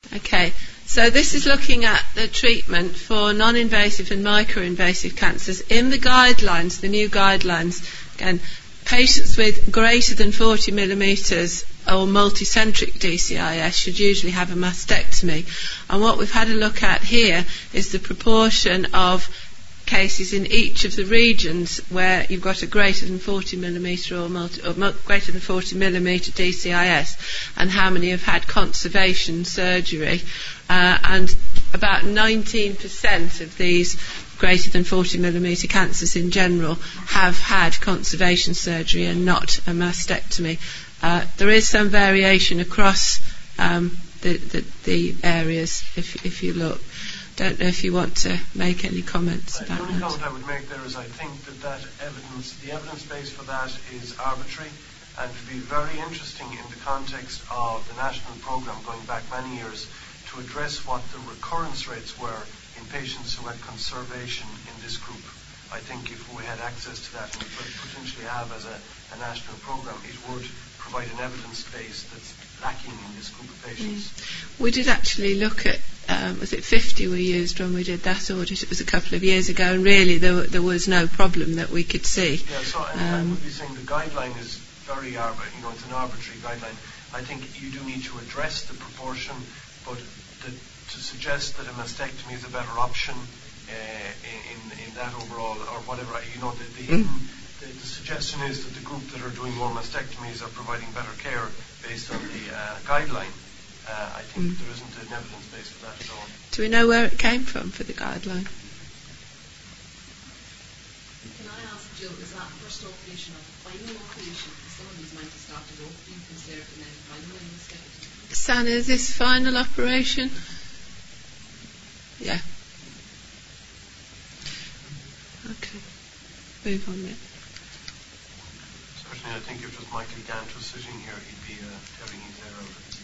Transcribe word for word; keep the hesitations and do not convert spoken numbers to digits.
Okay, so this is looking at the treatment for non-invasive and micro-invasive cancers. In the guidelines, the new guidelines, again, patients with greater than forty millimetres or multicentric D C I S should usually have a mastectomy. And what we've had a look at here is the proportion of cases in each of the regions where you've got a greater than forty millimetre or, multi, or mu- greater than forty millimetre D C I S, and how many have had conservation surgery. Uh, and about nineteen percent of these greater than forty millimetre cancers in general have had conservation surgery and not a mastectomy. Uh, there is some variation across um, the, the, the areas if, if you look. Don't know if you want to make any comments uh, about that. The only that. comment I would make there is I think that, that evidence, the evidence base for that is arbitrary, and it would be very interesting in the context of the national programme going back many years to address what the recurrence rates were in patients who had conservation in this group. I think if we had access to that and we potentially have as a, a national programme, it would provide an evidence base that's lacking in this group of patients. Mm. We did actually look at, um, was it fifty we used when we did that audit? It was a couple of years ago, and really there, there was no problem that we could see. Yeah, so and um, I would be saying the guideline is very arbitrary, you know, it's an arbitrary guideline. I think you do need to address the proportion, but the, to suggest that a mastectomy is a better option uh, in, in that overall, or whatever, you know, the, the, hidden, mm. the, the suggestion is that the group that are doing more mastectomies are providing better care based on the uh, guideline. Uh, I think mm. there isn't an evidence base for that at all. Do we know where it came from for the guideline? Can I ask Jill, is that first operation of the final operation? Some of these might have started off being conserved and then finally mastectomy. Sana, is this final operation? Yeah. Okay. Move on then. Certainly, I think if it was Michael Gant was sitting here, he'd be uh, tearing his hair out.